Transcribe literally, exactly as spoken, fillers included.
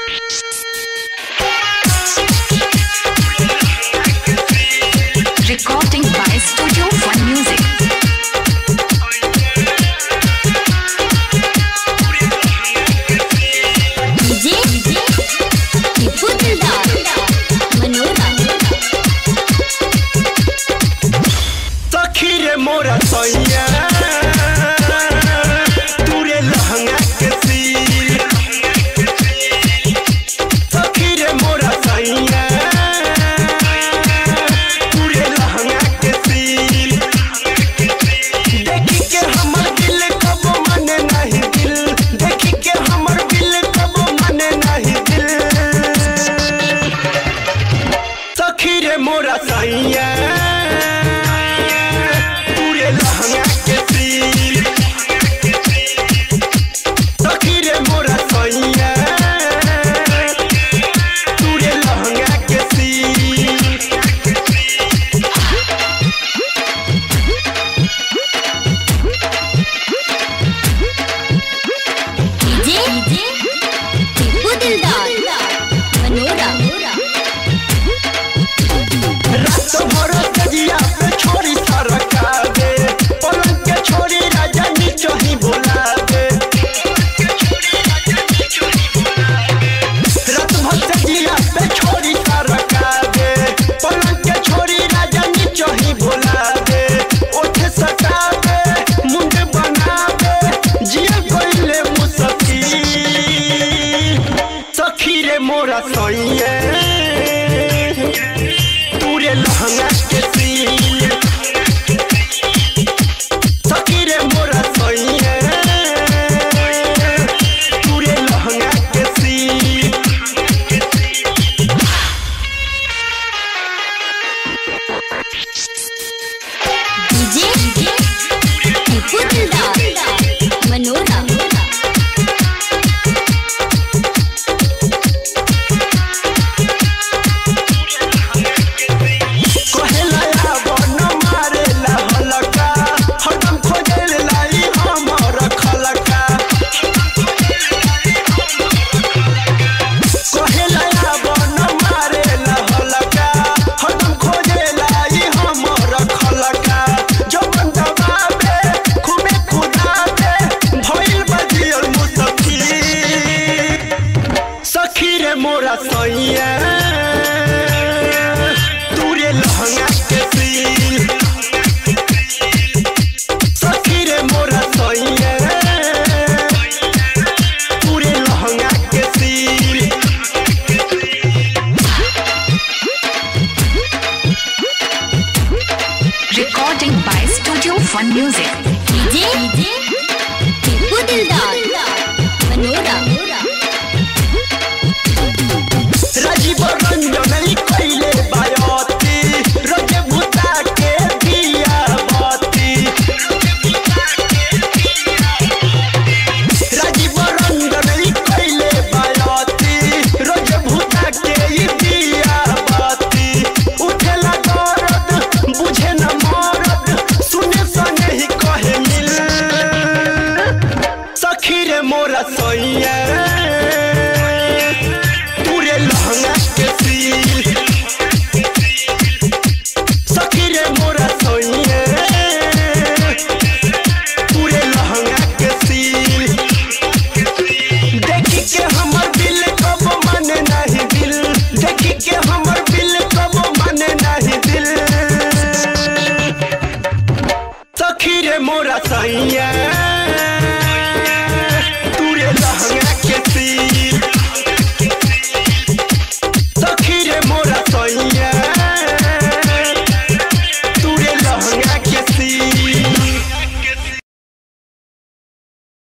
Recording by Studio One Music. मोरा सैया तूरे लहंगा के सील सखी रे मोरा सैया तूरे लहंगा के सील देखी के हमर दिल कब मने नहीं दिल देखी के हमर दिल कब मने नहीं दिल सखी रे मोरा सैया लहंगा के सील सखी रे मोरा सैया तूरे लहंगा के सील DJ DJ Tippu Dildar Monera रात भर सजिया पे छोड़ी सरका दे पलंग के छोड़ी राजा नीचो ही बोला दे रात भर सजिया पे छोड़ी सरका दे पलंग के छोड़ी राजा नीचो ही बोला दे ओठे सटा दे मुंड बना दे जिया कोइले मुसकी सखी रे मोरा सैया तूरे लहंगा के सील सखी रे मोरा सैया तूरे लहंगा के सील DJ DJ Tippu Dildar Monera मोरा सैया तूरे लहंगा के सील सखी रे मोरा सैया तूरे लहंगा के सील Recording by Studio One Music. DJ DJ Tippu Dildar Manora Rajiv Ranjan कइले बायती रजे भूता के दिया बाती राजीव रंजन कइले बायती रजे भूता के दिया बाती उठेला दर्द बुझे न मरद सुने सने ही कहे मिल सखी रे मोरा सैया